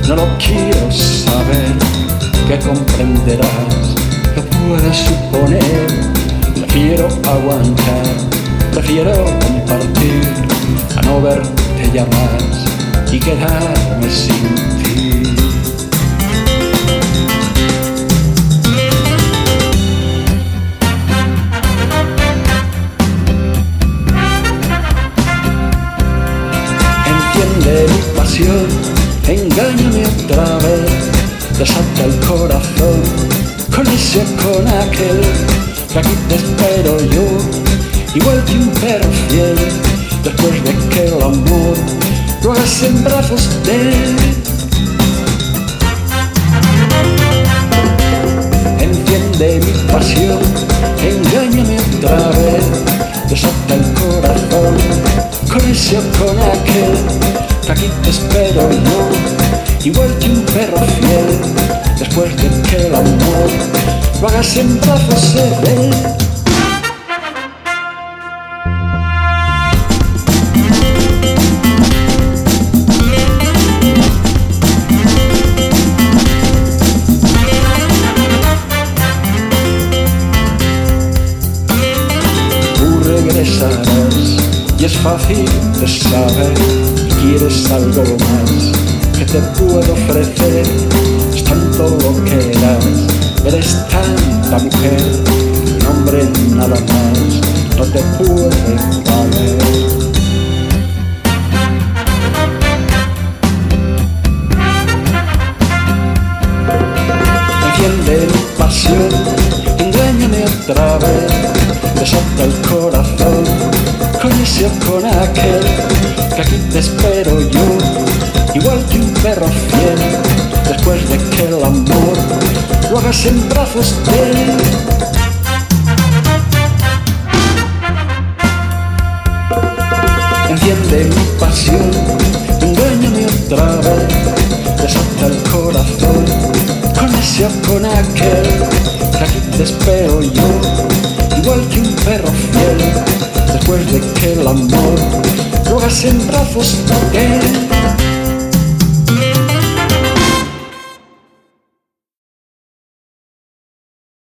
No lo quiero saber, que comprenderás, lo puedes suponer. Prefiero aguantar, prefiero compartir, a no verte ya más y quedarme sin ti. Enciende mi pasión, engáñame otra vez, desata el corazón, con ese o con aquel, que aquí te espero yo, igual que un perro fiel, después de que el amor lo hagas en brazos de él. Enciende mi pasión, engáñame otra vez, desata el corazón, con ese o con aquel, que aquí te espero yo, igual que un perro fiel, después de que el amor lo hagas en brazos de él. Tú regresarás y es fácil de saber, quieres algo más que te puedo ofrecer. Es tanto lo que eres tanta mujer, un hombre nada más no te puede valer. Enciende mi pasión, engáñame otra vez, desata el corazón, con ese o con aquel, que aquí te espero yo, igual que un perro fiel, después de que el amor lo hagas en brazos de él. Enciende mi pasión, engáñame otra vez, desata el corazón, con ese o con aquel, que aquí te espero yo, igual que un perro fiel, después de que el amor lo hagas en brazos de él.